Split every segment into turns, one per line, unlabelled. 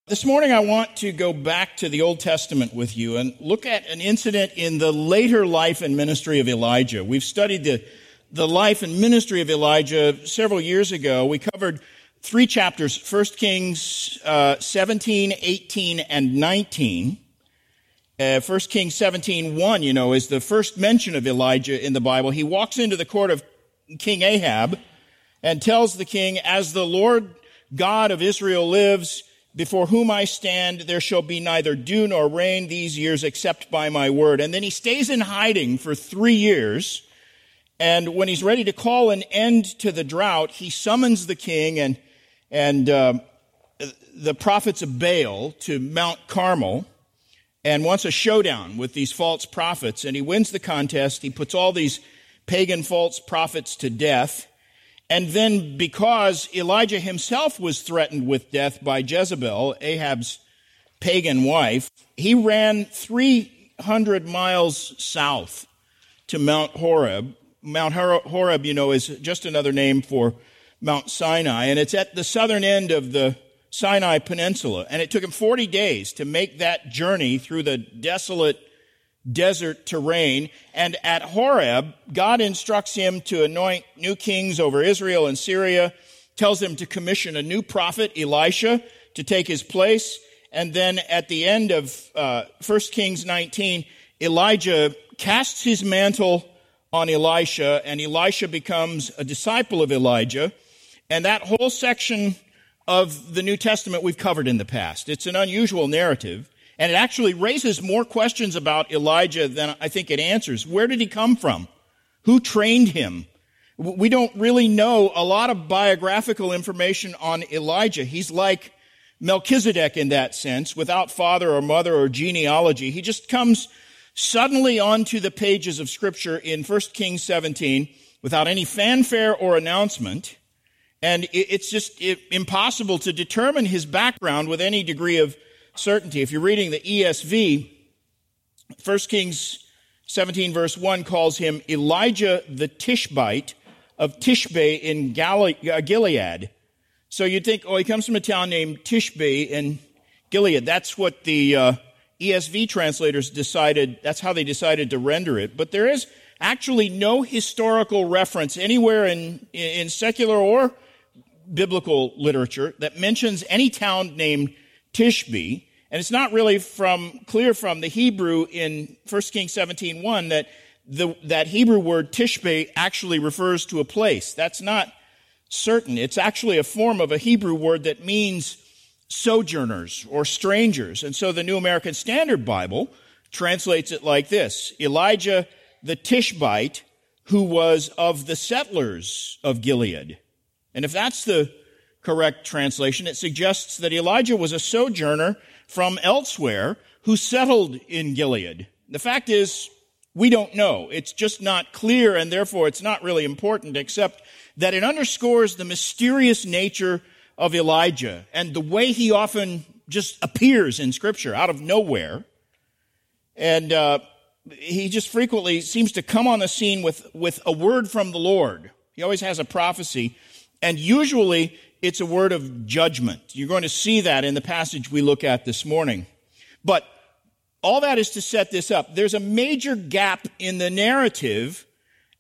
This morning I want to go back to the Old Testament with you and look at an incident in the later life and ministry of Elijah. We've studied the life and ministry of Elijah several years ago. We covered 3 chapters, 1 Kings 17, 18, and 19. 1 Kings 17:1, is the first mention of Elijah in the Bible. He walks into the court of King Ahab and tells the king, "As the Lord God of Israel lives, before whom I stand, there shall be neither dew nor rain these years except by my word." And then he stays in hiding for 3 years. And when he's ready to call an end to the drought, he summons the king and the prophets of Baal to Mount Carmel and wants a showdown with these false prophets. And he wins the contest. He puts all these pagan false prophets to death. And then because Elijah himself was threatened with death by Jezebel, Ahab's pagan wife, he ran 300 miles south to Mount Horeb. Mount Horeb, is just another name for Mount Sinai, and it's at the southern end of the Sinai Peninsula. And it took him 40 days to make that journey through the desolate desert terrain. And at Horeb, God instructs him to anoint new kings over Israel and Syria, tells him to commission a new prophet, Elisha, to take his place. And then at the end of 1 Kings 19, Elijah casts his mantle on Elisha, and Elisha becomes a disciple of Elijah. And that whole section of the New Testament we've covered in the past. It's an unusual narrative. And it actually raises more questions about Elijah than I think it answers. Where did he come from? Who trained him? We don't really know a lot of biographical information on Elijah. He's like Melchizedek in that sense, without father or mother or genealogy. He just comes suddenly onto the pages of Scripture in 1 Kings 17 without any fanfare or announcement. And it's just impossible to determine his background with any degree of certainty. If you're reading the ESV, 1 Kings 17 verse 1 calls him Elijah the Tishbite of Tishbe in Gilead. So you'd think, he comes from a town named Tishbe in Gilead. That's what the ESV translators decided, that's how they decided to render it. But there is actually no historical reference anywhere in secular or biblical literature that mentions any town named Tishbe. And it's not really clear from the Hebrew in 1 Kings 17:1 that Hebrew word Tishbe actually refers to a place. That's not certain. It's actually a form of a Hebrew word that means sojourners or strangers. And so the New American Standard Bible translates it like this: Elijah the Tishbite, who was of the settlers of Gilead. And if that's the correct translation, it suggests that Elijah was a sojourner from elsewhere who settled in Gilead. The fact is, we don't know. It's just not clear, and therefore it's not really important, except that it underscores the mysterious nature of Elijah and the way he often just appears in Scripture out of nowhere. And he just frequently seems to come on the scene with a word from the Lord. He always has a prophecy, and usually it's a word of judgment. You're going to see that in the passage we look at this morning. But all that is to set this up. There's a major gap in the narrative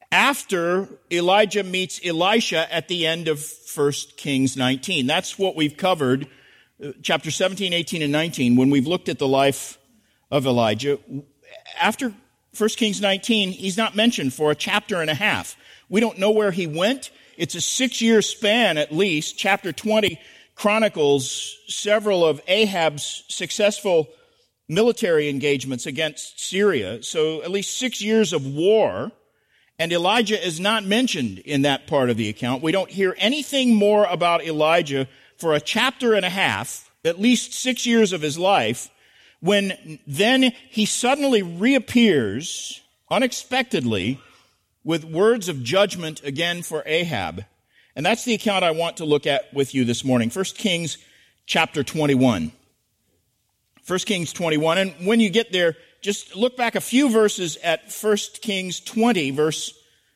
after Elijah meets Elisha at the end of 1 Kings 19. That's what we've covered, chapter 17, 18, and 19, when we've looked at the life of Elijah. After 1 Kings 19, he's not mentioned for a chapter and a half. We don't know where he went. It's a 6-year span at least. Chapter 20 chronicles several of Ahab's successful military engagements against Syria. So at least 6 years of war. And Elijah is not mentioned in that part of the account. We don't hear anything more about Elijah for a chapter and a half, at least 6 years of his life, when then he suddenly reappears unexpectedly with words of judgment again for Ahab. And that's the account I want to look at with you this morning. 1 Kings chapter 21. 1 Kings 21. And when you get there, just look back a few verses at 1 Kings 20, verse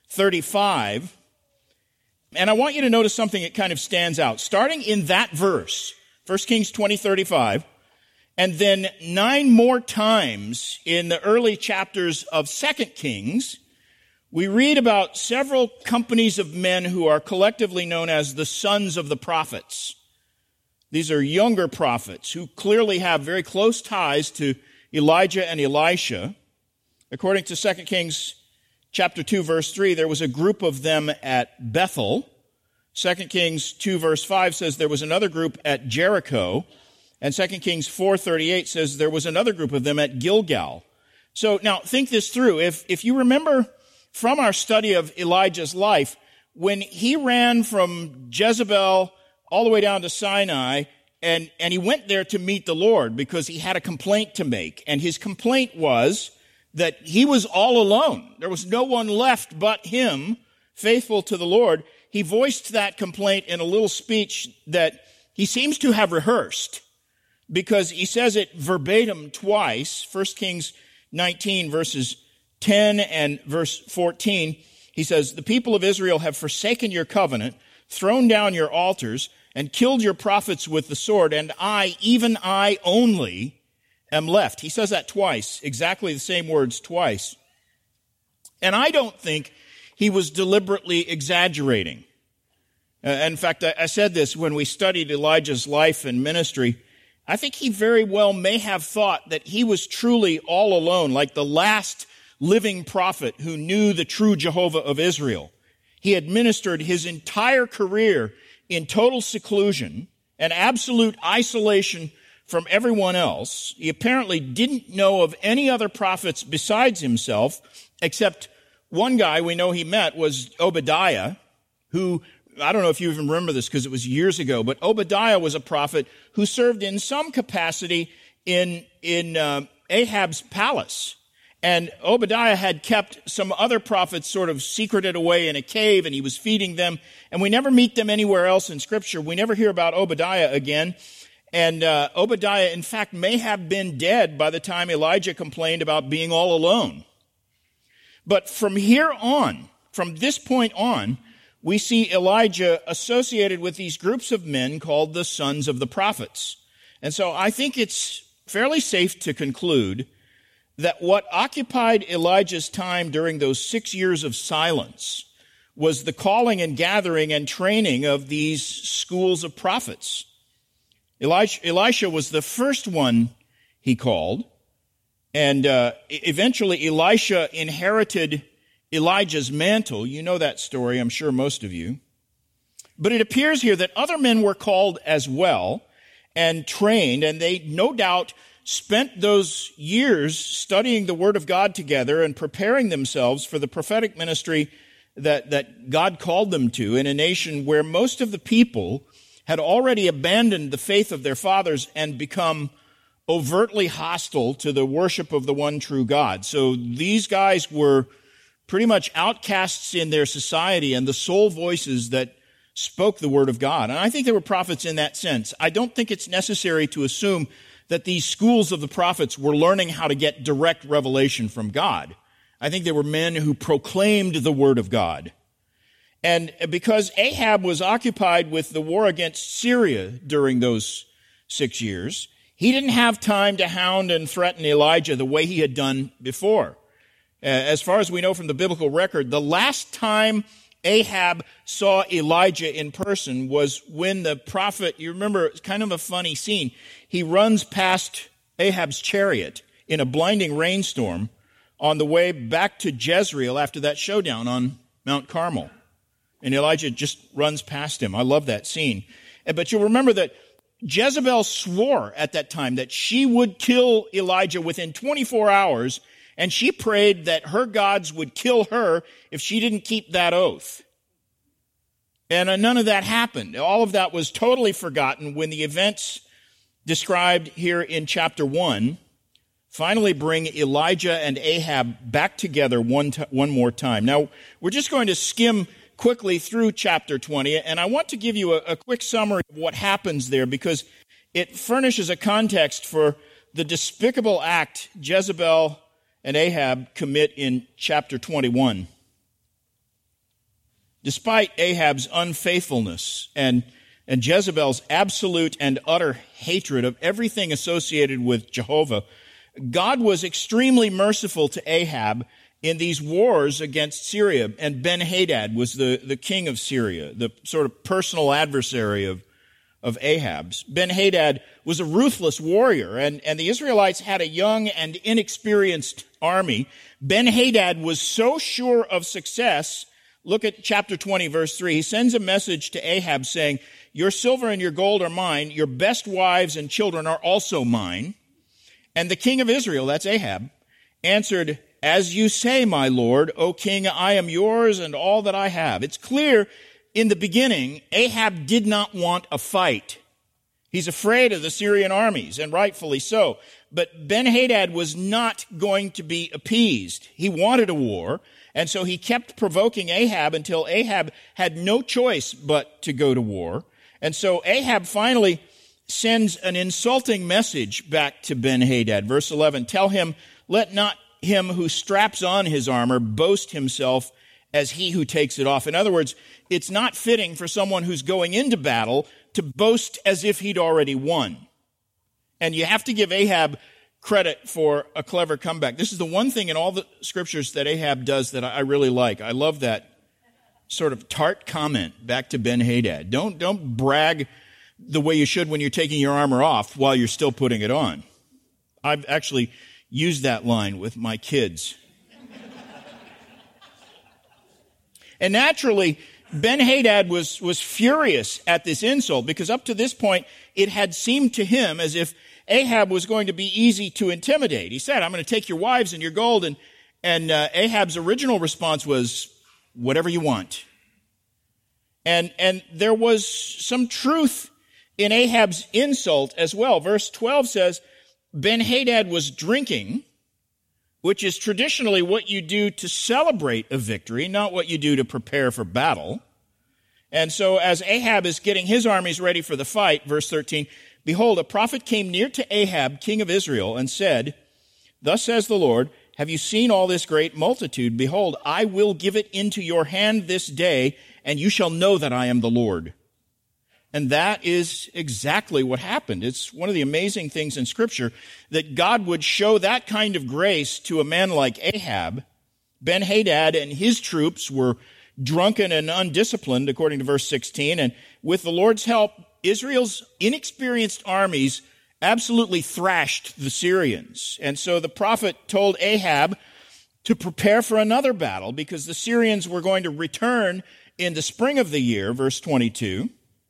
35. And I want you to notice something that kind of stands out. Starting in that verse, 1 Kings 20:35, and then 9 more times in the early chapters of 2 Kings, we read about several companies of men who are collectively known as the sons of the prophets. These are younger prophets who clearly have very close ties to Elijah and Elisha. According to 2 Kings chapter 2, verse 3, there was a group of them at Bethel. 2 Kings 2, verse 5 says there was another group at Jericho. And 2 Kings 4:38 says there was another group of them at Gilgal. So now think this through. If you remember from our study of Elijah's life, when he ran from Jezebel all the way down to Sinai, and he went there to meet the Lord because he had a complaint to make. And his complaint was that he was all alone. There was no one left but him, faithful to the Lord. He voiced that complaint in a little speech that he seems to have rehearsed, because he says it verbatim twice. 1 Kings 19, verses 10 and verse 14. He says, "The people of Israel have forsaken your covenant, thrown down your altars, and killed your prophets with the sword, and I, even I only, am left." He says that twice, exactly the same words twice. And I don't think he was deliberately exaggerating. In fact, I said this when we studied Elijah's life and ministry. I think he very well may have thought that he was truly all alone, like the last living prophet who knew the true Jehovah of Israel. He had ministered his entire career in total seclusion and absolute isolation from everyone else. He apparently didn't know of any other prophets besides himself, except one guy we know he met was Obadiah, who, I don't know if you even remember this because it was years ago, but Obadiah was a prophet who served in some capacity in Ahab's palace. And Obadiah had kept some other prophets sort of secreted away in a cave, and he was feeding them. And we never meet them anywhere else in Scripture. We never hear about Obadiah again. And Obadiah, in fact, may have been dead by the time Elijah complained about being all alone. But from here on, from this point on, we see Elijah associated with these groups of men called the sons of the prophets. And so I think it's fairly safe to conclude that what occupied Elijah's time during those 6 years of silence was the calling and gathering and training of these schools of prophets. Elisha was the first one he called, and eventually Elisha inherited Elijah's mantle. You know that story, I'm sure most of you. But it appears here that other men were called as well and trained, and they no doubt spent those years studying the Word of God together and preparing themselves for the prophetic ministry that God called them to in a nation where most of the people had already abandoned the faith of their fathers and become overtly hostile to the worship of the one true God. So these guys were pretty much outcasts in their society and the sole voices that spoke the Word of God. And I think they were prophets in that sense. I don't think it's necessary to assume that these schools of the prophets were learning how to get direct revelation from God. I think they were men who proclaimed the Word of God. And because Ahab was occupied with the war against Syria during those 6 years, he didn't have time to hound and threaten Elijah the way he had done before. As far as we know from the biblical record, the last time Ahab saw Elijah in person was when the prophet, you remember, it's kind of a funny scene. He runs past Ahab's chariot in a blinding rainstorm on the way back to Jezreel after that showdown on Mount Carmel. And Elijah just runs past him. I love that scene. But you'll remember that Jezebel swore at that time that she would kill Elijah within 24 hours, and she prayed that her gods would kill her if she didn't keep that oath. And none of that happened. All of that was totally forgotten when the events described here in chapter 1 finally bring Elijah and Ahab back together one more time. Now, we're just going to skim quickly through chapter 20, and I want to give you a quick summary of what happens there because it furnishes a context for the despicable act Jezebel and Ahab commit in chapter 21. Despite Ahab's unfaithfulness and and Jezebel's absolute and utter hatred of everything associated with Jehovah, God was extremely merciful to Ahab in these wars against Syria. And Ben-Hadad was the king of Syria, the sort of personal adversary of Ahab's. Ben-Hadad was a ruthless warrior, and the Israelites had a young and inexperienced army. Ben-Hadad was so sure of success. Look at chapter 20, verse 3. He sends a message to Ahab saying, "Your silver and your gold are mine. Your best wives and children are also mine." And the king of Israel, that's Ahab, answered, "As you say, my lord, O king, I am yours and all that I have." It's clear in the beginning, Ahab did not want a fight. He's afraid of the Syrian armies, and rightfully so. But Ben-Hadad was not going to be appeased. He wanted a war, and so he kept provoking Ahab until Ahab had no choice but to go to war. And so Ahab finally sends an insulting message back to Ben-Hadad. Verse 11, "Tell him, let not him who straps on his armor boast himself as he who takes it off." In other words, it's not fitting for someone who's going into battle to boast as if he'd already won. And you have to give Ahab credit for a clever comeback. This is the one thing in all the scriptures that Ahab does that I really like. I love that sort of tart comment back to Ben-Hadad. Don't brag the way you should when you're taking your armor off while you're still putting it on. I've actually used that line with my kids. And naturally, Ben-Hadad was furious at this insult because up to this point, it had seemed to him as if Ahab was going to be easy to intimidate. He said, "I'm going to take your wives and your gold." And Ahab's original response was, "Whatever you want." And there was some truth in Ahab's insult as well. Verse 12 says, Ben-Hadad was drinking, which is traditionally what you do to celebrate a victory, not what you do to prepare for battle. And so as Ahab is getting his armies ready for the fight, verse 13, "Behold, a prophet came near to Ahab, king of Israel, and said, 'Thus says the Lord, have you seen all this great multitude? Behold, I will give it into your hand this day, and you shall know that I am the Lord.'" And that is exactly what happened. It's one of the amazing things in Scripture that God would show that kind of grace to a man like Ahab. Ben-Hadad and his troops were drunken and undisciplined, according to verse 16, and with the Lord's help, Israel's inexperienced armies absolutely thrashed the Syrians. And so the prophet told Ahab to prepare for another battle because the Syrians were going to return in the spring of the year, verse 22.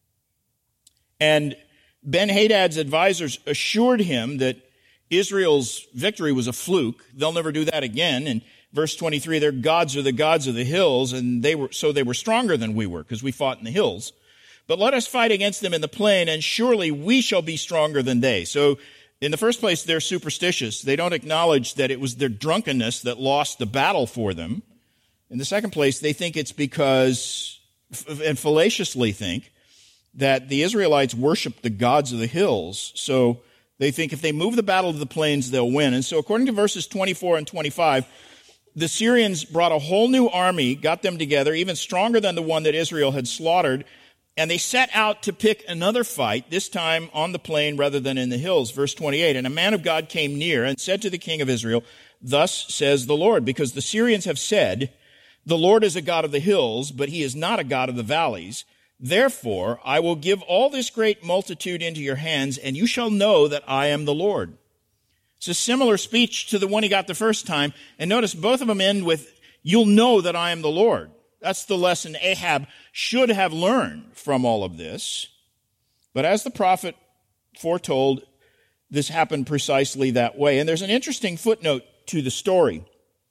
And Ben-Hadad's advisors assured him that Israel's victory was a fluke. They'll never do that again. And verse 23, their gods are the gods of the hills, and they were stronger than we were because we fought in the hills. But let us fight against them in the plain, and surely we shall be stronger than they. So in the first place, they're superstitious. They don't acknowledge that it was their drunkenness that lost the battle for them. In the second place, they think it's because, and fallaciously think, that the Israelites worship the gods of the hills. So they think if they move the battle to the plains, they'll win. And so according to verses 24 and 25, the Syrians brought a whole new army, got them together, even stronger than the one that Israel had slaughtered, and they set out to pick another fight, this time on the plain rather than in the hills. Verse 28, "And a man of God came near and said to the king of Israel, 'Thus says the Lord, because the Syrians have said, the Lord is a God of the hills, but he is not a God of the valleys. Therefore, I will give all this great multitude into your hands, and you shall know that I am the Lord.'" It's a similar speech to the one he got the first time. And notice both of them end with, "You'll know that I am the Lord." That's the lesson Ahab should have learned from all of this. But as the prophet foretold, this happened precisely that way. And there's an interesting footnote to the story.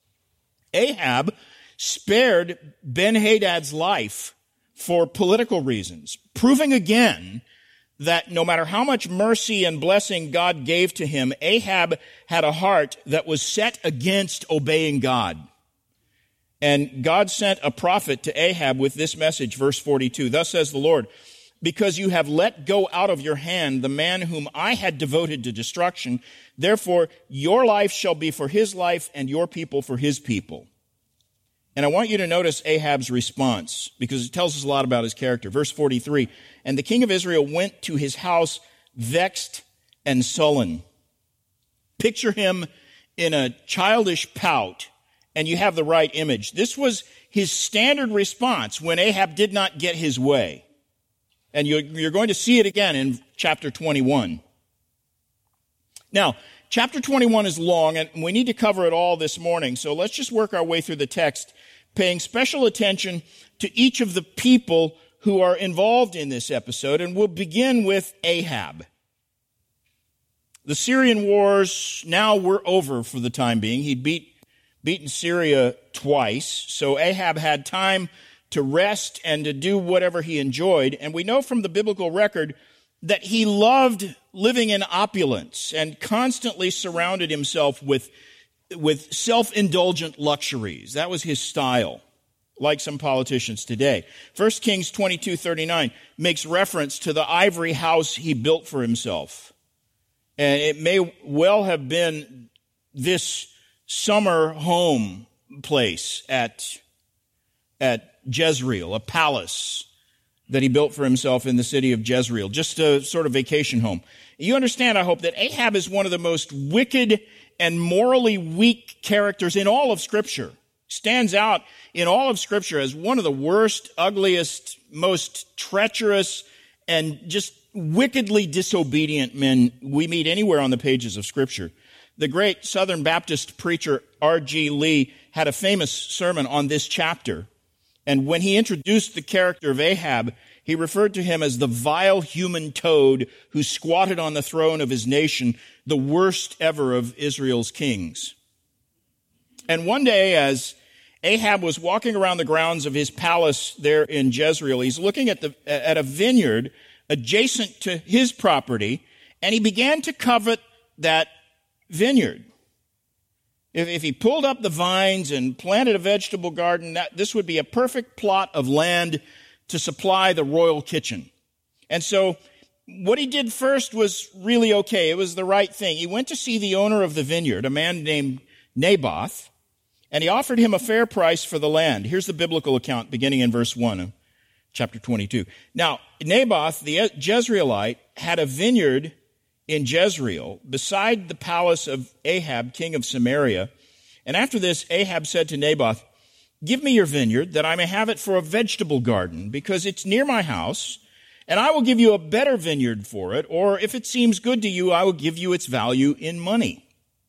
Ahab spared Ben-Hadad's life for political reasons, proving again that no matter how much mercy and blessing God gave to him, Ahab had a heart that was set against obeying God. And God sent a prophet to Ahab with this message, verse 42, "Thus says the Lord, because you have let go out of your hand the man whom I had devoted to destruction, therefore your life shall be for his life and your people for his people." And I want you to notice Ahab's response, because it tells us a lot about his character. Verse 43, and the king of Israel went to his house vexed and sullen. Picture him in a childish pout, and you have the right image. This was his standard response when Ahab did not get his way. And you're going to see it again in chapter 21. Now, chapter 21 is long, and we need to cover it all this morning, so let's just work our way through the text, paying special attention to each of the people who are involved in this episode, and we'll begin with Ahab. The Syrian wars now were over for the time being. He'd beaten Syria twice, so Ahab had time to rest and to do whatever he enjoyed, and we know from the biblical record that he loved living in opulence and constantly surrounded himself with self-indulgent luxuries. That was his style, like some politicians today. 1 Kings 22:39 makes reference to the ivory house he built for himself. And it may well have been this summer home place at Jezreel, a palace that he built for himself in the city of Jezreel, just a sort of vacation home. You understand, I hope, that Ahab is one of the most wicked and morally weak characters in all of Scripture. Stands out in all of Scripture as one of the worst, ugliest, most treacherous, and just wickedly disobedient men we meet anywhere on the pages of Scripture. The great Southern Baptist preacher R.G. Lee had a famous sermon on this chapter. And when he introduced the character of Ahab, he referred to him as the vile human toad who squatted on the throne of his nation, the worst ever of Israel's kings. And one day, as Ahab was walking around the grounds of his palace there in Jezreel, he's looking at a vineyard adjacent to his property, and he began to covet that vineyard. If he pulled up the vines and planted a vegetable garden, this would be a perfect plot of land to supply the royal kitchen. And so what he did first was really okay. It was the right thing. He went to see the owner of the vineyard, a man named Naboth, and he offered him a fair price for the land. Here's the biblical account beginning in verse 1 of chapter 22. Now, Naboth, the Jezreelite, had a vineyard in Jezreel, beside the palace of Ahab, king of Samaria. And after this, Ahab said to Naboth, "Give me your vineyard, that I may have it for a vegetable garden, because it's near my house, and I will give you a better vineyard for it, or if it seems good to you, I will give you its value in money."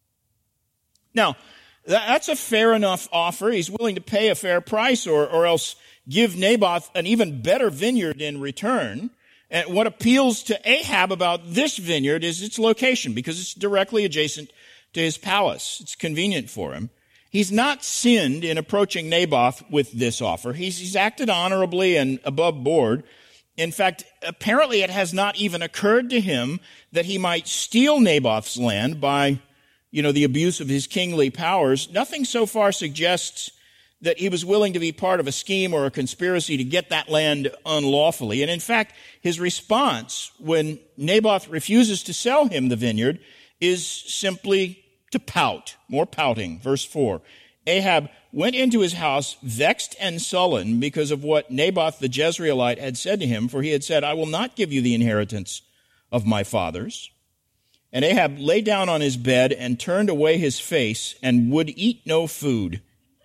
Now, that's a fair enough offer. He's willing to pay a fair price, or else give Naboth an even better vineyard in return. And what appeals to Ahab about this vineyard is its location, because it's directly adjacent to his palace. It's convenient for him. He's not sinned in approaching Naboth with this offer. He's acted honorably and above board. In fact, apparently it has not even occurred to him that he might steal Naboth's land by, the abuse of his kingly powers. Nothing so far suggests that he was willing to be part of a scheme or a conspiracy to get that land unlawfully. And in fact, his response when Naboth refuses to sell him the vineyard is simply to pout, more pouting. Verse 4, Ahab went into his house vexed and sullen because of what Naboth the Jezreelite had said to him, for he had said, "I will not give you the inheritance of my fathers." And Ahab lay down on his bed and turned away his face and would eat no food.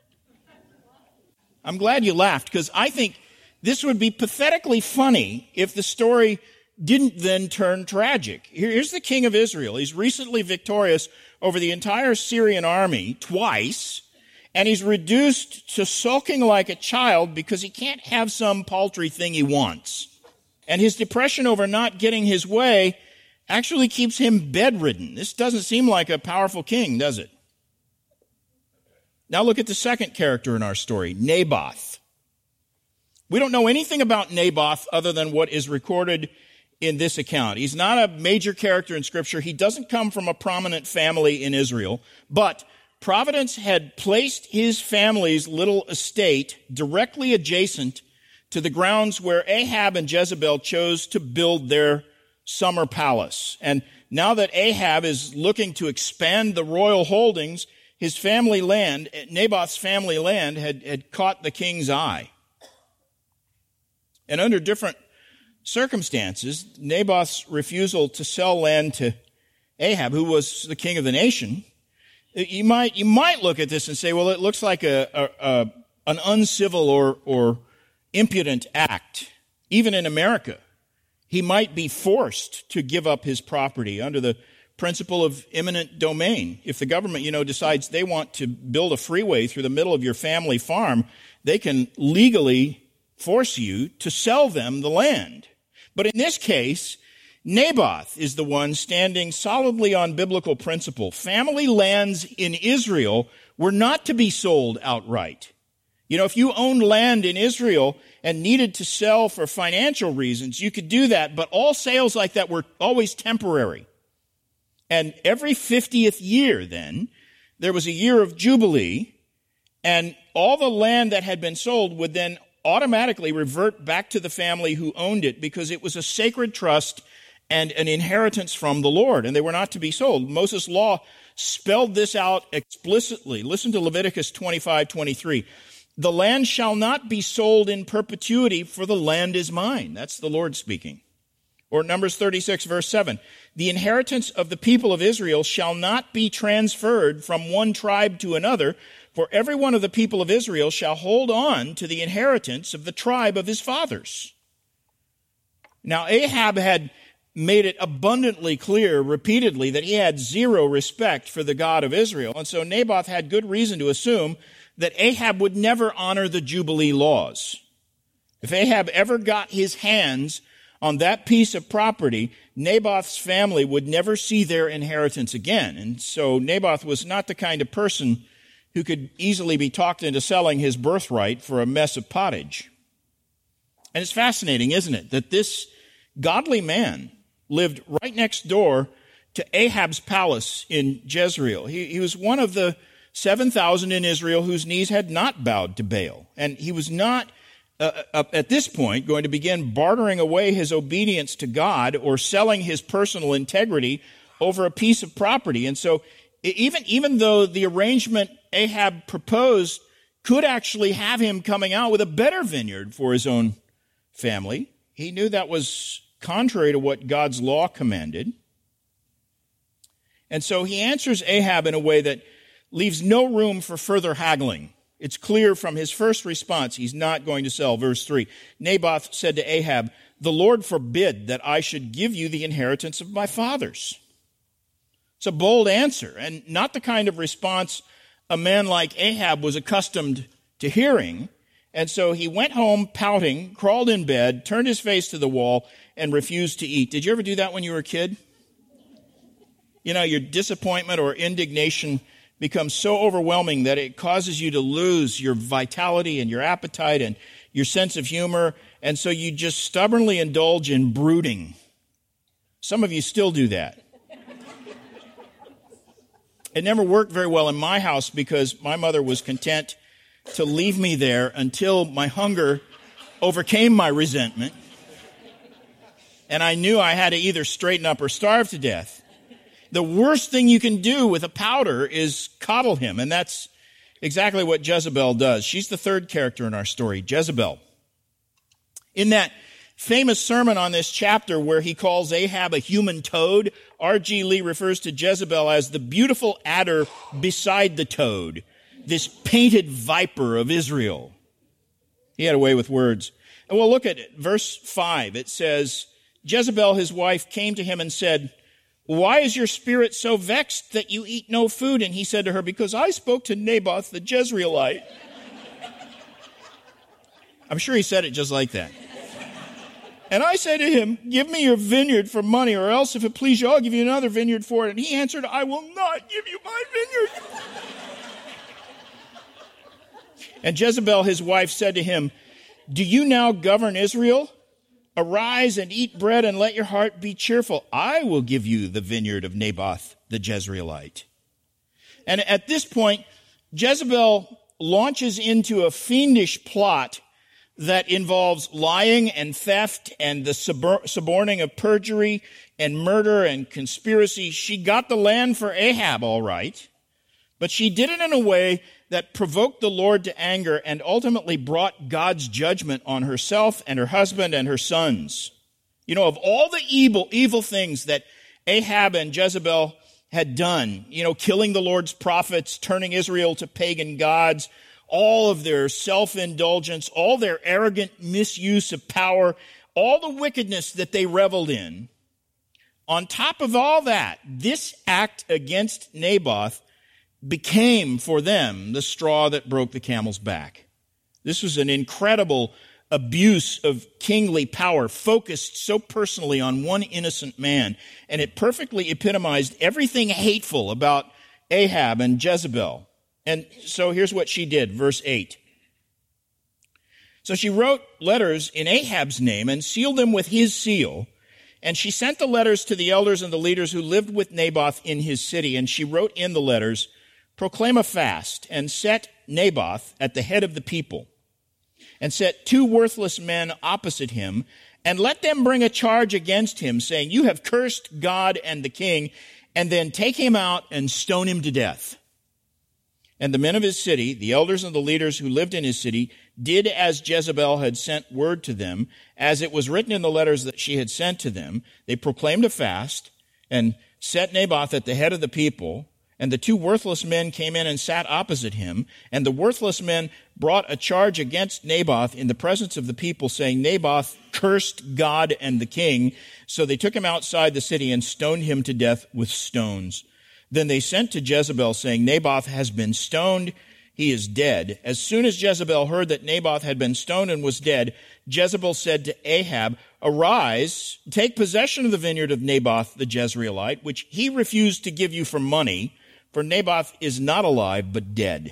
I'm glad you laughed, because I think this would be pathetically funny if the story didn't then turn tragic. Here's the king of Israel. He's recently victorious over the entire Syrian army twice, and he's reduced to sulking like a child because he can't have some paltry thing he wants. And his depression over not getting his way actually keeps him bedridden. This doesn't seem like a powerful king, does it? Now look at the second character in our story, Naboth. We don't know anything about Naboth other than what is recorded in this account. He's not a major character in Scripture. He doesn't come from a prominent family in Israel, but Providence had placed his family's little estate directly adjacent to the grounds where Ahab and Jezebel chose to build their summer palace. And now that Ahab is looking to expand the royal holdings, his family land, Naboth's family land, had caught the king's eye. And under different circumstances, Naboth's refusal to sell land to Ahab, who was the king of the nation, you might look at this and say, well, it looks like an uncivil or impudent act. Even in America, he might be forced to give up his property under the principle of eminent domain. If the government, decides they want to build a freeway through the middle of your family farm, they can legally force you to sell them the land. But in this case, Naboth is the one standing solidly on biblical principle. Family lands in Israel were not to be sold outright. If you owned land in Israel and needed to sell for financial reasons, you could do that, but all sales like that were always temporary. And every 50th year then, there was a year of Jubilee, and all the land that had been sold would then automatically revert back to the family who owned it because it was a sacred trust and an inheritance from the Lord, and they were not to be sold. Moses' law spelled this out explicitly. Listen to Leviticus 25:23. The land shall not be sold in perpetuity, for the land is mine. That's the Lord speaking. Or Numbers 36, verse 7. The inheritance of the people of Israel shall not be transferred from one tribe to another, for every one of the people of Israel shall hold on to the inheritance of the tribe of his fathers. Now, Ahab had made it abundantly clear repeatedly that he had zero respect for the God of Israel. And so Naboth had good reason to assume that Ahab would never honor the Jubilee laws. If Ahab ever got his hands on that piece of property, Naboth's family would never see their inheritance again. And so Naboth was not the kind of person who could easily be talked into selling his birthright for a mess of pottage. And it's fascinating, isn't it, that this godly man lived right next door to Ahab's palace in Jezreel. He was one of the 7,000 in Israel whose knees had not bowed to Baal. And he was not, at this point, going to begin bartering away his obedience to God or selling his personal integrity over a piece of property. And so even though the arrangement Ahab proposed could actually have him coming out with a better vineyard for his own family, he knew that was contrary to what God's law commanded. And so he answers Ahab in a way that leaves no room for further haggling. It's clear from his first response he's not going to sell. Verse 3, Naboth said to Ahab, "The Lord forbid that I should give you the inheritance of my fathers." It's a bold answer, and not the kind of response a man like Ahab was accustomed to hearing. And so he went home pouting, crawled in bed, turned his face to the wall, and refused to eat. Did you ever do that when you were a kid? Your disappointment or indignation becomes so overwhelming that it causes you to lose your vitality and your appetite and your sense of humor, and so you just stubbornly indulge in brooding. Some of you still do that. It never worked very well in my house because my mother was content to leave me there until my hunger overcame my resentment, and I knew I had to either straighten up or starve to death. The worst thing you can do with a pouter is coddle him, and that's exactly what Jezebel does. She's the third character in our story, Jezebel. In that famous sermon on this chapter where he calls Ahab a human toad, R.G. Lee refers to Jezebel as the beautiful adder beside the toad, this painted viper of Israel. He had a way with words. And we'll look at it. Verse 5, it says, Jezebel, his wife, came to him and said, "Why is your spirit so vexed that you eat no food?" And he said to her, "Because I spoke to Naboth the Jezreelite." I'm sure he said it just like that. "And I said to him, 'Give me your vineyard for money, or else, if it please you, I'll give you another vineyard for it.' And he answered, 'I will not give you my vineyard.' And Jezebel, his wife, said to him, 'Do you now govern Israel? Arise and eat bread and let your heart be cheerful. I will give you the vineyard of Naboth the Jezreelite.'" And at this point, Jezebel launches into a fiendish plot that involves lying and theft and the suborning of perjury and murder and conspiracy. She got the land for Ahab, all right, But she did it in a way that provoked the Lord to anger and ultimately brought God's judgment on herself and her husband and her sons. You know, of all the evil things that Ahab and Jezebel had done, you know, killing the Lord's prophets, turning Israel to pagan gods, all of their self-indulgence, all their arrogant misuse of power, all the wickedness that they reveled in, on top of all that, this act against Naboth became for them the straw that broke the camel's back. This was an incredible abuse of kingly power focused so personally on one innocent man, and it perfectly epitomized everything hateful about Ahab and Jezebel. And so here's what she did, verse 8. So she wrote letters in Ahab's name and sealed them with his seal, and she sent the letters to the elders and the leaders who lived with Naboth in his city, and she wrote in the letters, "Proclaim a fast and set Naboth at the head of the people, and set 2 worthless men opposite him, and let them bring a charge against him, saying, 'You have cursed God and the king,' and then take him out and stone him to death." And the men of his city, the elders and the leaders who lived in his city, did as Jezebel had sent word to them, as it was written in the letters that she had sent to them. They proclaimed a fast and set Naboth at the head of the people. And the 2 worthless men came in and sat opposite him. And the worthless men brought a charge against Naboth in the presence of the people, saying, "Naboth cursed God and the king." So they took him outside the city and stoned him to death with stones. Then they sent to Jezebel, saying, "Naboth has been stoned. He is dead." As soon as Jezebel heard that Naboth had been stoned and was dead, Jezebel said to Ahab, "Arise, take possession of the vineyard of Naboth the Jezreelite, which he refused to give you for money, for Naboth is not alive, but dead."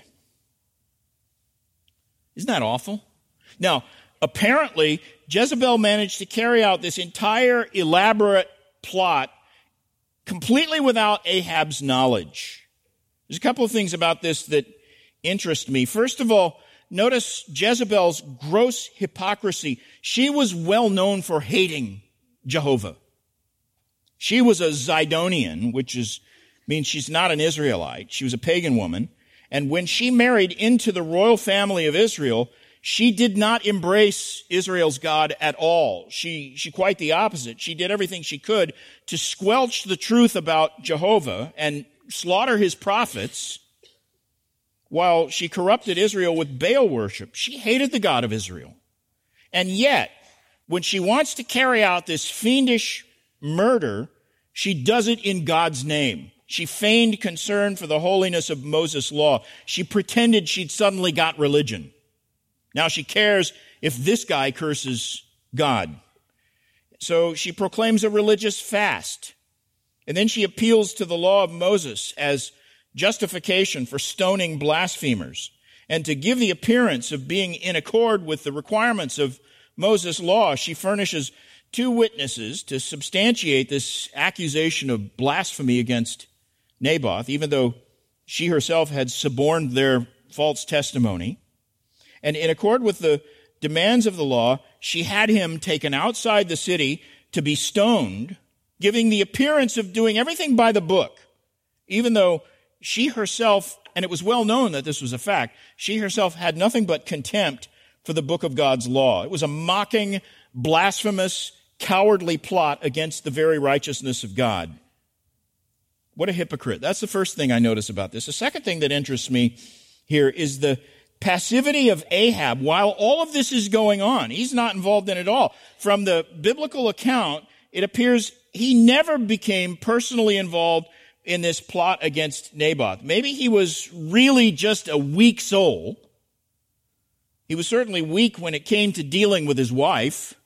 Isn't that awful? Now, apparently, Jezebel managed to carry out this entire elaborate plot completely without Ahab's knowledge. There's a couple of things about this that interest me. First of all, notice Jezebel's gross hypocrisy. She was well known for hating Jehovah. She was a Zidonian, which means she's not an Israelite. She was a pagan woman. And when she married into the royal family of Israel, she did not embrace Israel's God at all. She quite the opposite. She did everything she could to squelch the truth about Jehovah and slaughter his prophets, while she corrupted Israel with Baal worship. She hated the God of Israel. And yet, when she wants to carry out this fiendish murder, she does it in God's name. She feigned concern for the holiness of Moses' law. She pretended she'd suddenly got religion. Now she cares if this guy curses God. So she proclaims a religious fast. And then she appeals to the law of Moses as justification for stoning blasphemers. And to give the appearance of being in accord with the requirements of Moses' law, she furnishes 2 witnesses to substantiate this accusation of blasphemy against Naboth, even though she herself had suborned their false testimony. And in accord with the demands of the law, she had him taken outside the city to be stoned, giving the appearance of doing everything by the book, even though she herself, and it was well known that this was a fact, she herself had nothing but contempt for the book of God's law. It was a mocking, blasphemous, cowardly plot against the very righteousness of God. What a hypocrite. That's the first thing I notice about this. The second thing that interests me here is the passivity of Ahab while all of this is going on. He's not involved in it at all. From the biblical account, it appears he never became personally involved in this plot against Naboth. Maybe he was really just a weak soul. He was certainly weak when it came to dealing with his wife.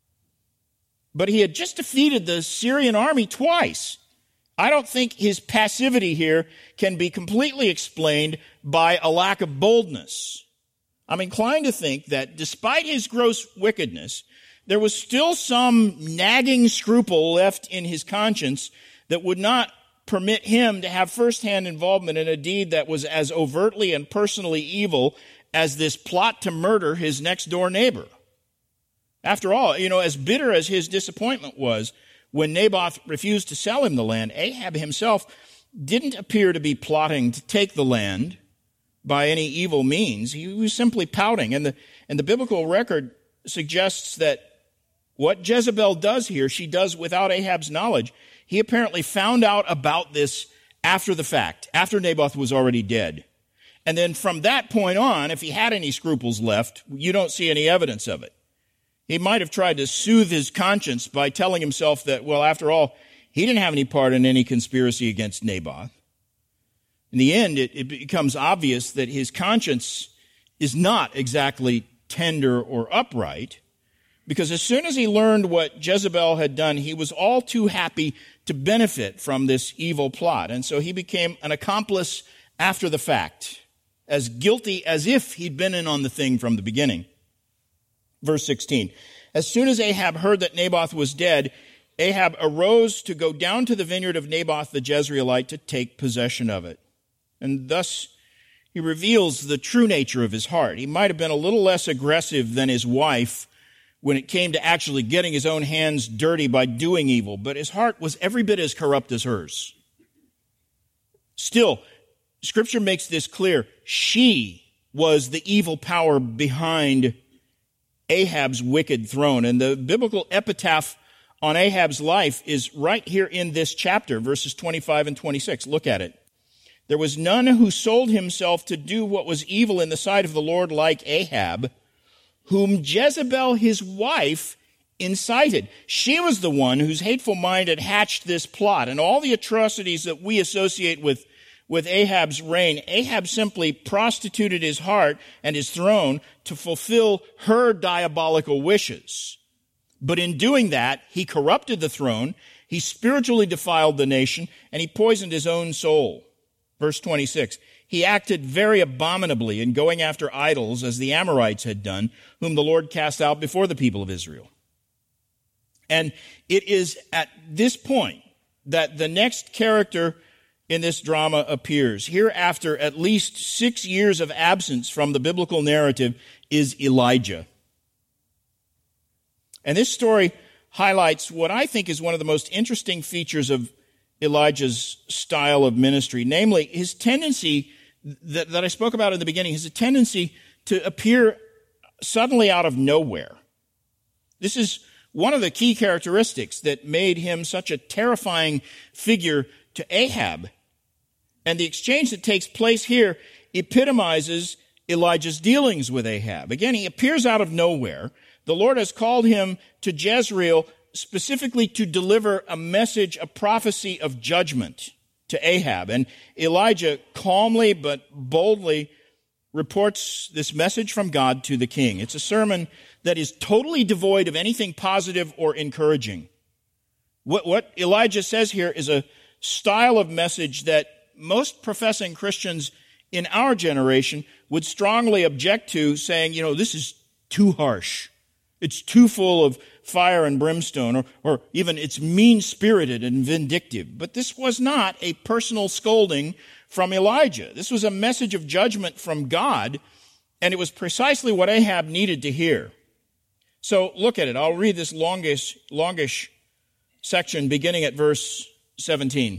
But he had just defeated the Syrian army twice. I don't think his passivity here can be completely explained by a lack of boldness. I'm inclined to think that despite his gross wickedness, there was still some nagging scruple left in his conscience that would not permit him to have firsthand involvement in a deed that was as overtly and personally evil as this plot to murder his next-door neighbor. After all, as bitter as his disappointment was when Naboth refused to sell him the land, Ahab himself didn't appear to be plotting to take the land by any evil means. He was simply pouting. And the biblical record suggests that what Jezebel does here, she does without Ahab's knowledge. He apparently found out about this after the fact, after Naboth was already dead. And then from that point on, if he had any scruples left, you don't see any evidence of it. He might have tried to soothe his conscience by telling himself that, well, after all, he didn't have any part in any conspiracy against Naboth. In the end, it becomes obvious that his conscience is not exactly tender or upright, because as soon as he learned what Jezebel had done, he was all too happy to benefit from this evil plot. And so he became an accomplice after the fact, as guilty as if he'd been in on the thing from the beginning. Verse 16, as soon as Ahab heard that Naboth was dead, Ahab arose to go down to the vineyard of Naboth the Jezreelite to take possession of it. And thus he reveals the true nature of his heart. He might have been a little less aggressive than his wife when it came to actually getting his own hands dirty by doing evil, but his heart was every bit as corrupt as hers. Still, Scripture makes this clear. She was the evil power behind Ahab's wicked throne. And the biblical epitaph on Ahab's life is right here in this chapter, verses 25 and 26. Look at it. There was none who sold himself to do what was evil in the sight of the Lord like Ahab, whom Jezebel his wife incited. She was the one whose hateful mind had hatched this plot, and all the atrocities that we associate with Ahab's reign. Ahab simply prostituted his heart and his throne to fulfill her diabolical wishes. But in doing that, he corrupted the throne, he spiritually defiled the nation, and he poisoned his own soul. Verse 26, he acted very abominably in going after idols as the Amorites had done, whom the Lord cast out before the people of Israel. And it is at this point that the next character in this drama appears. Here, after at least 6 years of absence from the biblical narrative, is Elijah. And this story highlights what I think is one of the most interesting features of Elijah's style of ministry, namely his tendency that I spoke about in the beginning, his tendency to appear suddenly out of nowhere. This is one of the key characteristics that made him such a terrifying figure to Ahab. And the exchange that takes place here epitomizes Elijah's dealings with Ahab. Again, he appears out of nowhere. The Lord has called him to Jezreel specifically to deliver a message, a prophecy of judgment to Ahab. And Elijah calmly but boldly reports this message from God to the king. It's a sermon that is totally devoid of anything positive or encouraging. What Elijah says here is a style of message that most professing Christians in our generation would strongly object to, saying, this is too harsh. It's too full of fire and brimstone, or even it's mean-spirited and vindictive. But this was not a personal scolding from Elijah. This was a message of judgment from God, and it was precisely what Ahab needed to hear. So look at it. I'll read this longish section beginning at verse 17.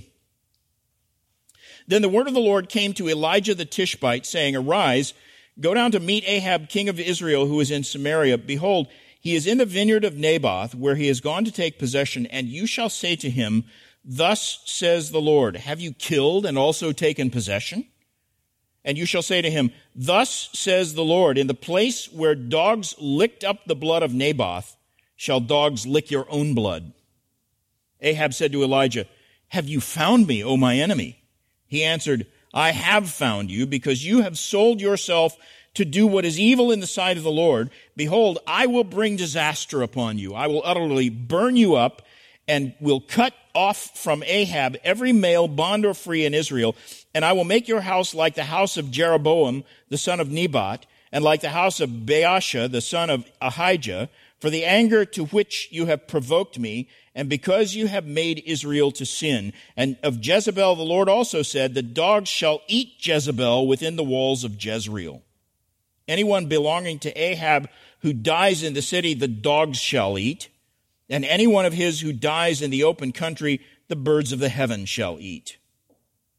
Then the word of the Lord came to Elijah the Tishbite, saying, Arise, go down to meet Ahab, king of Israel, who is in Samaria. Behold, he is in the vineyard of Naboth, where he has gone to take possession, and you shall say to him, Thus says the Lord, Have you killed and also taken possession? And you shall say to him, Thus says the Lord, In the place where dogs licked up the blood of Naboth, shall dogs lick your own blood. Ahab said to Elijah, Have you found me, O my enemy? He answered, I have found you, because you have sold yourself to do what is evil in the sight of the Lord. Behold, I will bring disaster upon you. I will utterly burn you up, and will cut off from Ahab every male, bond or free, in Israel. And I will make your house like the house of Jeroboam, the son of Nebat, and like the house of Baasha, the son of Ahijah, for the anger to which you have provoked me, and because you have made Israel to sin. And of Jezebel the Lord also said, The dogs shall eat Jezebel within the walls of Jezreel. Anyone belonging to Ahab who dies in the city, the dogs shall eat. And any one of his who dies in the open country, the birds of the heaven shall eat.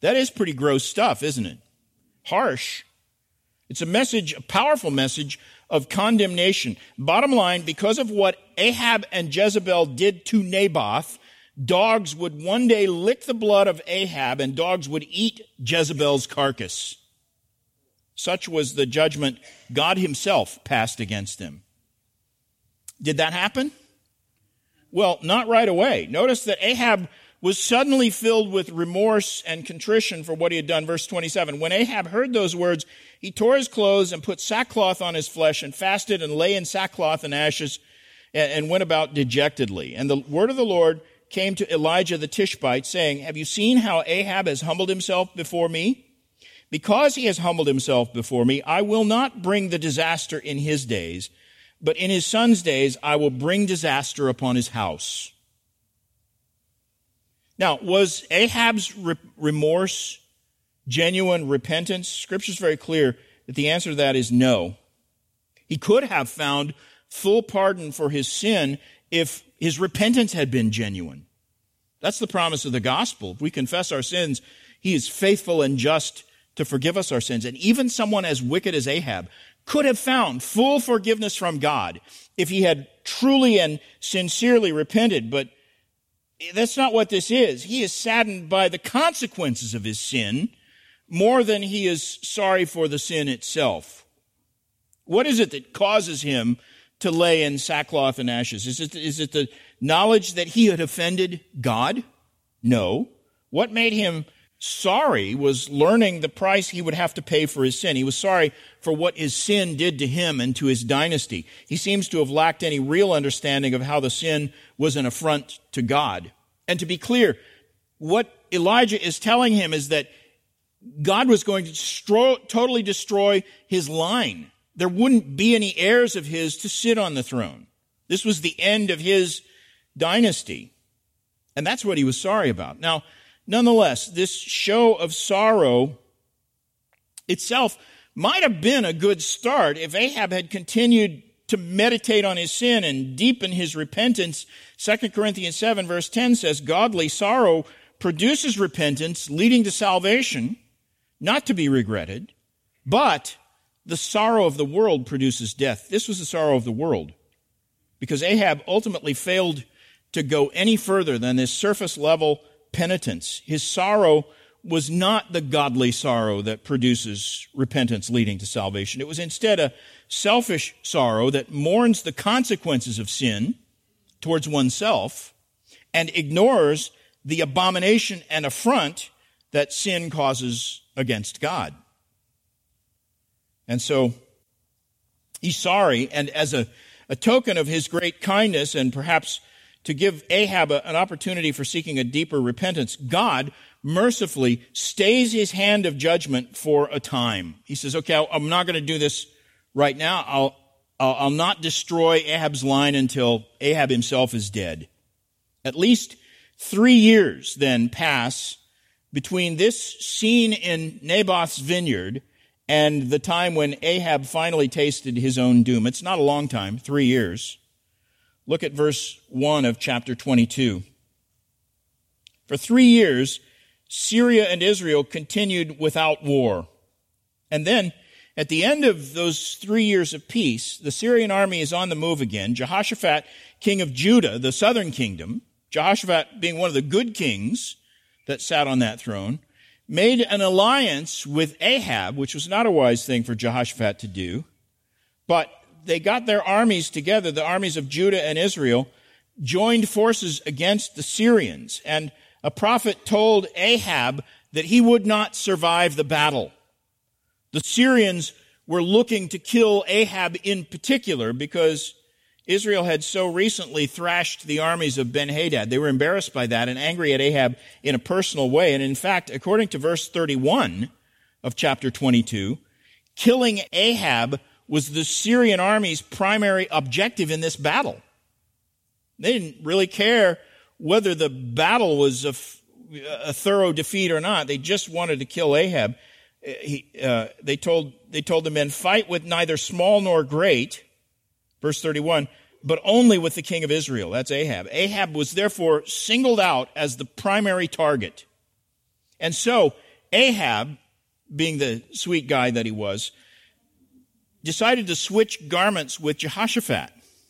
That is pretty gross stuff, isn't it? Harsh. It's a powerful message of condemnation. Bottom line, because of what Ahab and Jezebel did to Naboth, dogs would one day lick the blood of Ahab and dogs would eat Jezebel's carcass. Such was the judgment God himself passed against them. Did that happen? Well, not right away. Notice that Ahab was suddenly filled with remorse and contrition for what he had done. Verse 27, when Ahab heard those words, he tore his clothes and put sackcloth on his flesh and fasted and lay in sackcloth and ashes and went about dejectedly. And the word of the Lord came to Elijah the Tishbite, saying, have you seen how Ahab has humbled himself before me? Because he has humbled himself before me, I will not bring the disaster in his days, but in his son's days I will bring disaster upon his house. Now, was Ahab's remorse genuine repentance? Scripture is very clear that the answer to that is no. He could have found full pardon for his sin if his repentance had been genuine. That's the promise of the gospel. If we confess our sins, he is faithful and just to forgive us our sins. And even someone as wicked as Ahab could have found full forgiveness from God if he had truly and sincerely repented. But that's not what this is. He is saddened by the consequences of his sin more than he is sorry for the sin itself. What is it that causes him to lay in sackcloth and ashes? Is it the knowledge that he had offended God? No. What made him sorry was learning the price he would have to pay for his sin. He was sorry for what his sin did to him and to his dynasty. He seems to have lacked any real understanding of how the sin was an affront to God. And to be clear, what Elijah is telling him is that God was going to totally destroy his line. There wouldn't be any heirs of his to sit on the throne. This was the end of his dynasty. And that's what he was sorry about. Now, nonetheless, this show of sorrow itself might have been a good start if Ahab had continued to meditate on his sin and deepen his repentance. 2 Corinthians 7 verse 10 says, godly sorrow produces repentance leading to salvation, not to be regretted, but the sorrow of the world produces death. This was the sorrow of the world because Ahab ultimately failed to go any further than this surface level penitence. His sorrow was not the godly sorrow that produces repentance leading to salvation. It was instead a selfish sorrow that mourns the consequences of sin towards oneself and ignores the abomination and affront that sin causes against God. And so he's sorry, and as a token of his great kindness and perhaps to give Ahab an opportunity for seeking a deeper repentance, God mercifully stays his hand of judgment for a time. He says, okay, I'm not going to do this right now. I'll not destroy Ahab's line until Ahab himself is dead. At least 3 years then pass between this scene in Naboth's vineyard and the time when Ahab finally tasted his own doom. It's not a long time, 3 years. Look at verse 1 of chapter 22. For 3 years, Syria and Israel continued without war. And then, at the end of those 3 years of peace, the Syrian army is on the move again. Jehoshaphat, king of Judah, the southern kingdom, Jehoshaphat being one of the good kings that sat on that throne, made an alliance with Ahab, which was not a wise thing for Jehoshaphat to do, but they got their armies together, the armies of Judah and Israel, joined forces against the Syrians. And a prophet told Ahab that he would not survive the battle. The Syrians were looking to kill Ahab in particular because Israel had so recently thrashed the armies of Ben-Hadad. They were embarrassed by that and angry at Ahab in a personal way. And in fact, according to verse 31 of chapter 22, killing Ahab was the Syrian army's primary objective in this battle. They didn't really care whether the battle was a thorough defeat or not. They just wanted to kill Ahab. They told the men, fight with neither small nor great, verse 31, but only with the king of Israel. That's Ahab. Ahab was therefore singled out as the primary target. And so Ahab, being the sweet guy that he was, decided to switch garments with Jehoshaphat.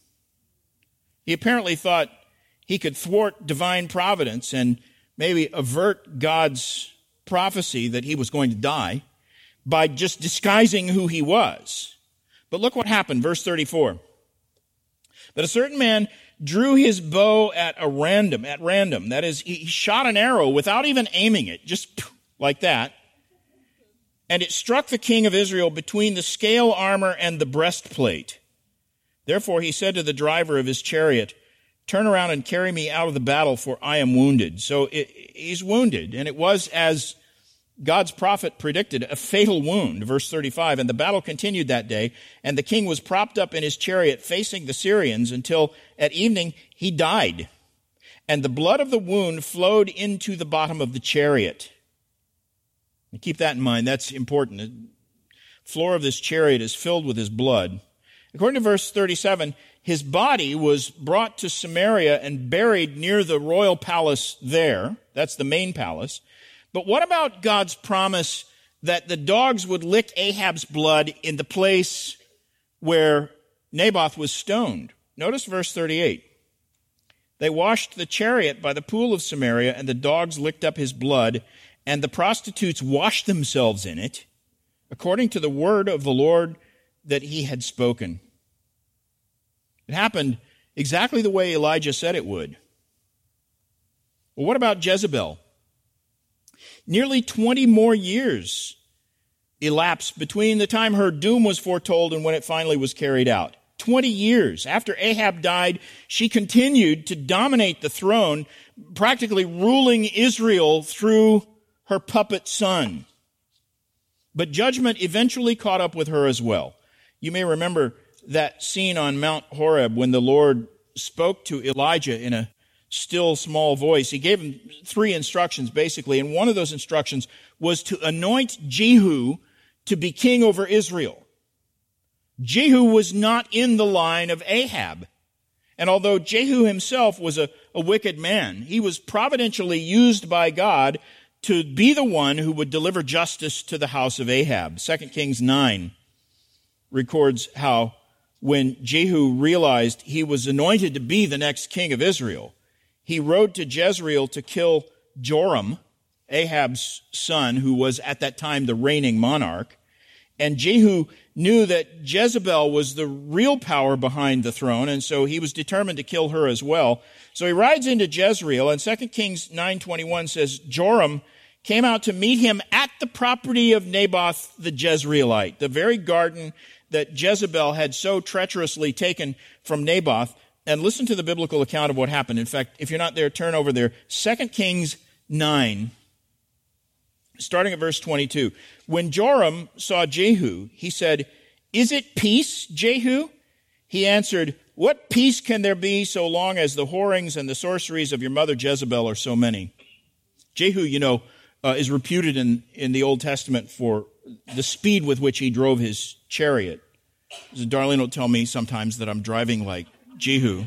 He apparently thought he could thwart divine providence and maybe avert God's prophecy that he was going to die by just disguising who he was. But look what happened, verse 34. But a certain man drew his bow at random. That is, he shot an arrow without even aiming it, just like that. And it struck the king of Israel between the scale armor and the breastplate. Therefore he said to the driver of his chariot, "Turn around and carry me out of the battle, for I am wounded." So he's wounded, and it was, as God's prophet predicted, a fatal wound. Verse 35, and the battle continued that day, and the king was propped up in his chariot facing the Syrians until at evening he died. And the blood of the wound flowed into the bottom of the chariot. And keep that in mind, that's important. The floor of this chariot is filled with his blood. According to verse 37, his body was brought to Samaria and buried near the royal palace there. That's the main palace. But what about God's promise that the dogs would lick Ahab's blood in the place where Naboth was stoned? Notice verse 38. They washed the chariot by the pool of Samaria, and the dogs licked up his blood, and the prostitutes washed themselves in it, according to the word of the Lord that he had spoken. It happened exactly the way Elijah said it would. Well, what about Jezebel? Nearly 20 more years elapsed between the time her doom was foretold and when it finally was carried out. 20 years. After Ahab died, she continued to dominate the throne, practically ruling Israel through her puppet son. But judgment eventually caught up with her as well. You may remember that scene on Mount Horeb when the Lord spoke to Elijah in a still small voice. He gave him 3 instructions basically, and one of those instructions was to anoint Jehu to be king over Israel. Jehu was not in the line of Ahab. And although Jehu himself was a wicked man, he was providentially used by God to be the one who would deliver justice to the house of Ahab. 2 Kings 9 records how when Jehu realized he was anointed to be the next king of Israel, he rode to Jezreel to kill Joram, Ahab's son, who was at that time the reigning monarch. And Jehu knew that Jezebel was the real power behind the throne, and so he was determined to kill her as well. So he rides into Jezreel, and 2 Kings 9:21 says, Joram came out to meet him at the property of Naboth the Jezreelite, the very garden that Jezebel had so treacherously taken from Naboth. And listen to the biblical account of what happened. In fact, if you're not there, turn over there. 2 Kings 9, starting at verse 22. When Joram saw Jehu, he said, "Is it peace, Jehu?" He answered, "What peace can there be so long as the whorings and the sorceries of your mother Jezebel are so many?" Jehu, is reputed in the Old Testament for the speed with which he drove his chariot. Darlene will tell me sometimes that I'm driving like Jehu.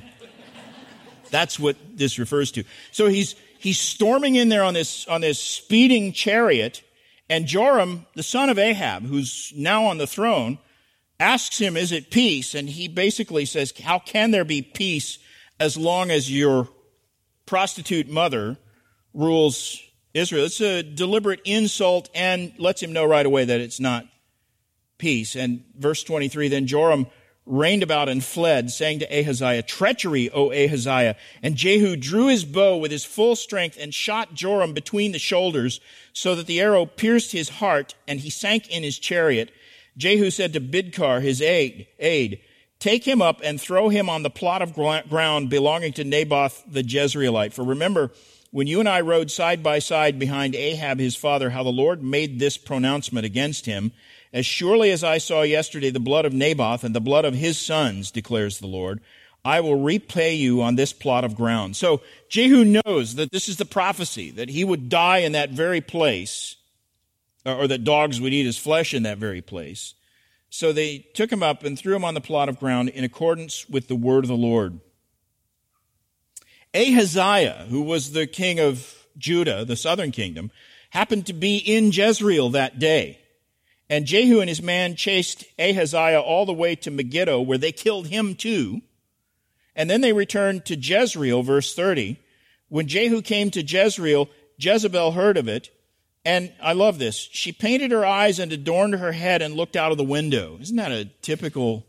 That's what this refers to. So he's storming in there on this speeding chariot, and Joram, the son of Ahab, who's now on the throne, asks him, "Is it peace?" And he basically says, "How can there be peace as long as your prostitute mother rules Israel?" It's a deliberate insult and lets him know right away that it's not peace. And verse 23, then Joram reined about and fled, saying to Ahaziah, "Treachery, O Ahaziah." And Jehu drew his bow with his full strength and shot Joram between the shoulders, so that the arrow pierced his heart, and he sank in his chariot. Jehu said to Bidkar, his aide, "Take him up and throw him on the plot of ground belonging to Naboth the Jezreelite." For remember, when you and I rode side by side behind Ahab his father, how the Lord made this pronouncement against him. "As surely as I saw yesterday the blood of Naboth and the blood of his sons, declares the Lord, I will repay you on this plot of ground." So Jehu knows that this is the prophecy, that he would die in that very place, or that dogs would eat his flesh in that very place. So they took him up and threw him on the plot of ground in accordance with the word of the Lord. Ahaziah, who was the king of Judah, the southern kingdom, happened to be in Jezreel that day. And Jehu and his man chased Ahaziah all the way to Megiddo, where they killed him too. And then they returned to Jezreel, verse 30. When Jehu came to Jezreel, Jezebel heard of it. And I love this. She painted her eyes and adorned her head and looked out of the window. Isn't that a typical...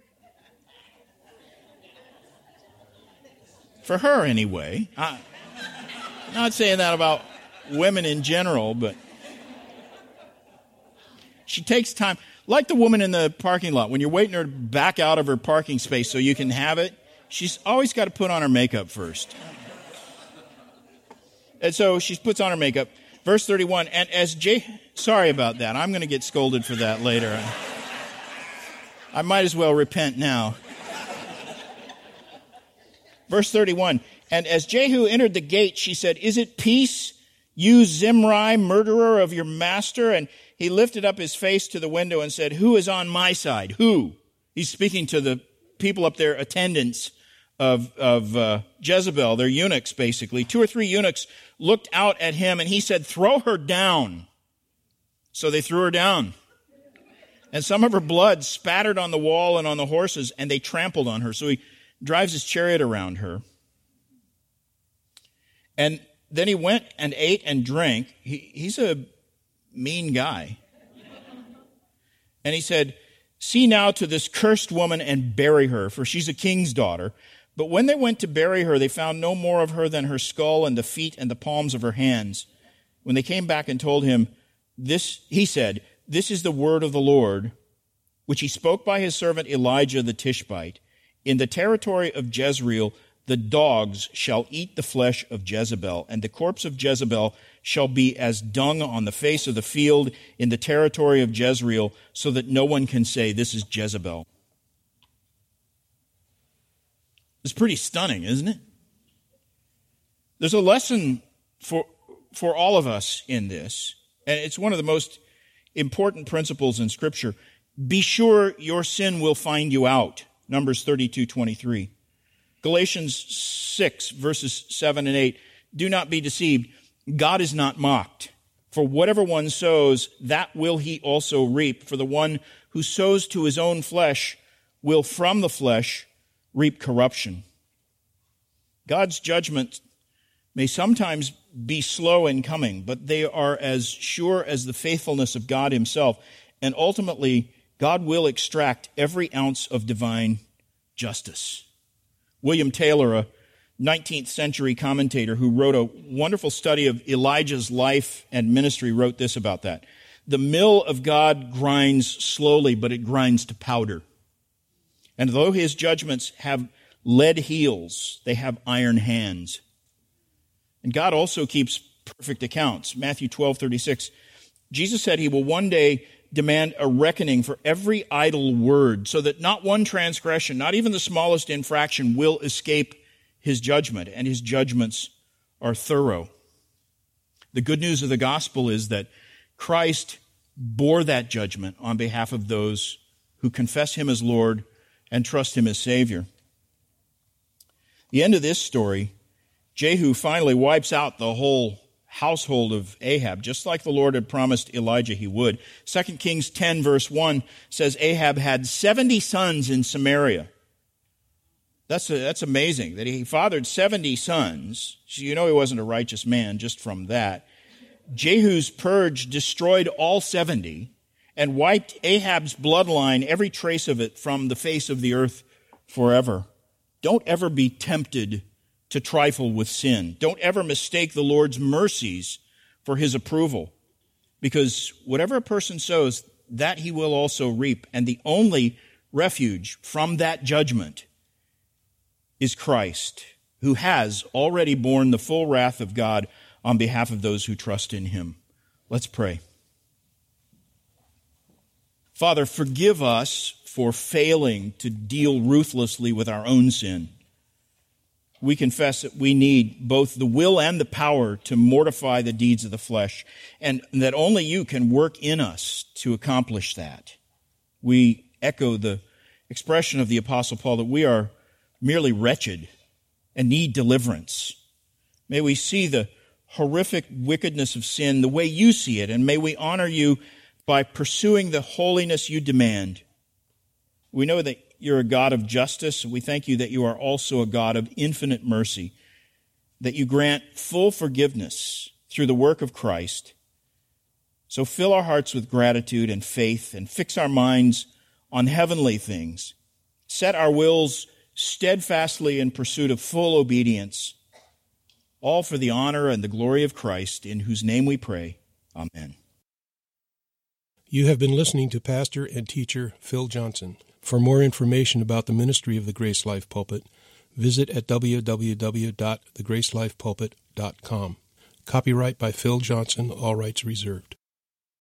For her, anyway. I'm not saying that about women in general, but she takes time. Like the woman in the parking lot, when you're waiting her to back out of her parking space so you can have it, she's always got to put on her makeup first. And so she puts on her makeup. Verse 31, and as sorry about that. I'm going to get scolded for that later. I might as well repent now. Verse 31, and as Jehu entered the gate, she said, is it peace, you Zimri, murderer of your master? And he lifted up his face to the window and said, who is on my side? Who? He's speaking to the people up there, attendants of Jezebel, their eunuchs, basically. 2 or 3 eunuchs looked out at him, and he said, throw her down. So they threw her down. And some of her blood spattered on the wall and on the horses, and they trampled on her. So he drives his chariot around her. And then he went and ate and drank. He's a mean guy. And he said, see now to this cursed woman and bury her, for she's a king's daughter. But when they went to bury her, they found no more of her than her skull and the feet and the palms of her hands. When they came back and told him this, he said, this is the word of the Lord, which he spoke by his servant Elijah the Tishbite. In the territory of Jezreel, the dogs shall eat the flesh of Jezebel, and the corpse of Jezebel shall be as dung on the face of the field in the territory of Jezreel, so that no one can say, this is Jezebel. It's pretty stunning, isn't it? There's a lesson for all of us in this, and it's one of the most important principles in Scripture. Be sure your sin will find you out. Numbers 32:23. Galatians 6, verses 7 and 8. Do not be deceived. God is not mocked. For whatever one sows, that will he also reap. For the one who sows to his own flesh will from the flesh reap corruption. God's judgment may sometimes be slow in coming, but they are as sure as the faithfulness of God himself. And ultimately, God will extract every ounce of divine justice. William Taylor, a 19th century commentator who wrote a wonderful study of Elijah's life and ministry, wrote this about that. The mill of God grinds slowly, but it grinds to powder. And though his judgments have lead heels, they have iron hands. And God also keeps perfect accounts. Matthew 12:36. Jesus said he will one day demand a reckoning for every idle word, so that not one transgression, not even the smallest infraction, will escape his judgment, and his judgments are thorough. The good news of the gospel is that Christ bore that judgment on behalf of those who confess him as Lord and trust him as Savior. The end of this story, Jehu finally wipes out the whole household of Ahab, just like the Lord had promised Elijah he would. 2 Kings 10, verse 1 says Ahab had 70 sons in Samaria. That's amazing, that he fathered 70 sons. So you know he wasn't a righteous man just from that. Jehu's purge destroyed all 70 and wiped Ahab's bloodline, every trace of it, from the face of the earth forever. Don't ever be tempted to trifle with sin. Don't ever mistake the Lord's mercies for his approval, because whatever a person sows, that he will also reap. And the only refuge from that judgment is Christ, who has already borne the full wrath of God on behalf of those who trust in him. Let's pray. Father, forgive us for failing to deal ruthlessly with our own sin. We confess that we need both the will and the power to mortify the deeds of the flesh, and that only you can work in us to accomplish that. We echo the expression of the Apostle Paul that we are merely wretched and need deliverance. May we see the horrific wickedness of sin the way you see it, and may we honor you by pursuing the holiness you demand. We know that you're a God of justice, and we thank you that you are also a God of infinite mercy, that you grant full forgiveness through the work of Christ. So fill our hearts with gratitude and faith, and fix our minds on heavenly things. Set our wills steadfastly in pursuit of full obedience, all for the honor and the glory of Christ, in whose name we pray. Amen.
You have been listening to Pastor and Teacher Phil Johnson. For more information about the ministry of the Grace Life Pulpit, visit at www.thegracelifepulpit.com. Copyright by Phil Johnson, all rights reserved.